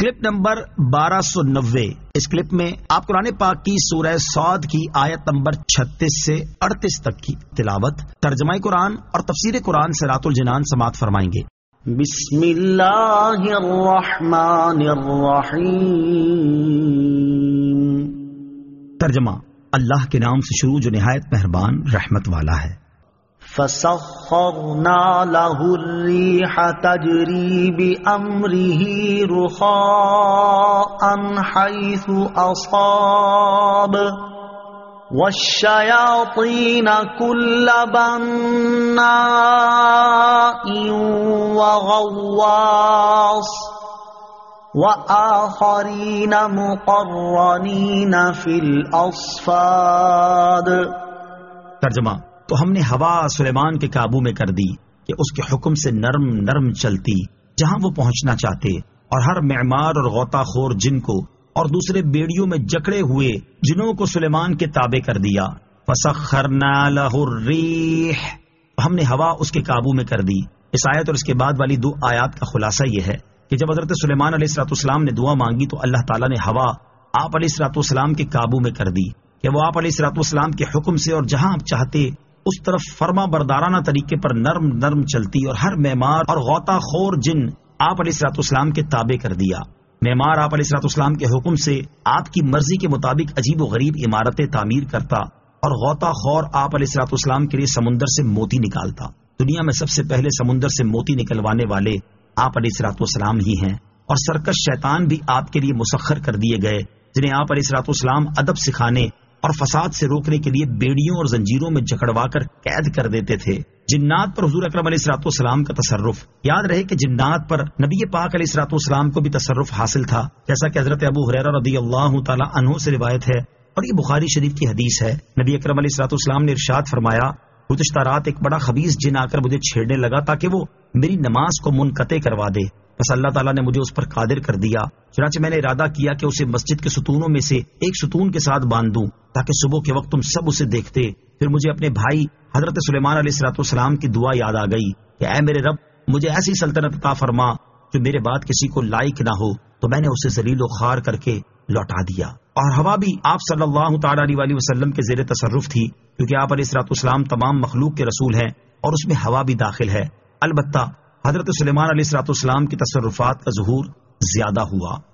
Clip number 1290۔ اس clip میں آپ قرآن پاک کی سورہ صاد کی آیت نمبر 36 سے 38 تک کی تلاوت، ترجمہ قرآن اور تفسیر قرآن صراط الجنان سماعت فرمائیں گے۔ بسم اللہ الرحمن الرحیم۔ ترجمہ، اللہ کے نام سے شروع جو نہایت مہربان رحمت والا ہے۔ فسخرنا له الريح تجري بأمره رخاء حيث أصاب والشياطين كل بناء وغواص وآخرين مقرنين في الأصفاد۔ ترجمہ، تو ہم نے ہوا سلیمان کے قابو میں کر دی کہ اس کے حکم سے نرم نرم چلتی جہاں وہ پہنچنا چاہتے، اور ہر معمار اور غوطہ خور جن کو اور دوسرے بیڑیوں میں جکڑے ہوئے جنوں کو سلیمان کے تابع کر دیا۔ فسخرنا له الريح، ہم نے ہوا اس کے قابو میں کر دی۔ اس آیت اور اس کے بعد والی 2 آیات کا خلاصہ یہ ہے کہ جب حضرت سلیمان علیہ الصلوۃ والسلام نے دعا مانگی تو اللہ تعالیٰ نے ہوا آپ علیہ الصلوۃ والسلام کے قابو میں کر دی کہ وہ آپ علیہ الصلوۃ والسلام کے حکم سے اور جہاں آپ چاہتے اس طرف فرما بردارانہ طریقے پر نرم نرم چلتی، اور ہر معمار اور غوطہ خور جن آپ علیہ الصلوۃ والسلام کے تابع کر دیا۔ معمار آپ علیہ الصلوۃ والسلام کے حکم سے آپ کی مرضی کے مطابق عجیب و غریب عمارتیں تعمیر کرتا، اور غوطہ خور آپ علیہ الصلوۃ والسلام کے لیے سمندر سے موتی نکالتا۔ دنیا میں سب سے پہلے سمندر سے موتی نکلوانے والے آپ علیہ الصلوۃ والسلام ہی ہیں، اور سرکش شیطان بھی آپ کے لیے مسخر کر دیے گئے جنہیں آپ علیہ الصلوۃ والسلام ادب سکھانے اور فساد سے روکنے کے لیے بیڑیوں اور زنجیروں میں جکڑوا کر قید کر دیتے تھے۔ جنات پر حضور اکرم علیہ الصلوۃ والسلام کا تصرف، یاد رہے کہ جنات پر نبی پاک علیہ الصلوۃ والسلام کو بھی تصرف حاصل تھا، جیسا کہ حضرت ابو ہریرہ رضی اللہ تعالی عنہ سے روایت ہے، اور یہ بخاری شریف کی حدیث ہے۔ نبی اکرم علیہ الصلوۃ والسلام نے ارشاد فرمایا، گزشتہ رات ایک بڑا خبیث جن آ کر مجھے چھیڑنے لگا تاکہ وہ میری نماز کو منقطع کروا دے، بس اللہ تعالیٰ نے مجھے اس پر قادر کر دیا، چنانچہ میں نے ارادہ کیا کہ اسے مسجد کے ستونوں میں سے ایک ستون کے ساتھ باندھ دوں تاکہ صبح کے وقت تم سب اسے دیکھتے۔ پھر مجھے اپنے بھائی حضرت سلیمان علیہ الصلوۃ والسلام کی دعا یاد آ گئی کہ اے میرے رب، مجھے ایسی سلطنت عطا فرما جو میرے بعد کسی کو لائق نہ ہو، تو میں نے اسے ذلیل و خوار کر کے لوٹا دیا۔ اور ہوا بھی آپ صلی اللہ تعالی علیہ وسلم کے زیر تصرف تھی، کیونکہ آپ علیہ الصلوۃ والسلام تمام مخلوق کے رسول ہیں اور اس میں ہوا بھی داخل ہے۔ البتہ حضرت سلیمان علیہ الصلوۃ والسلام کی تصرفات کا ظہور زیادہ ہوا۔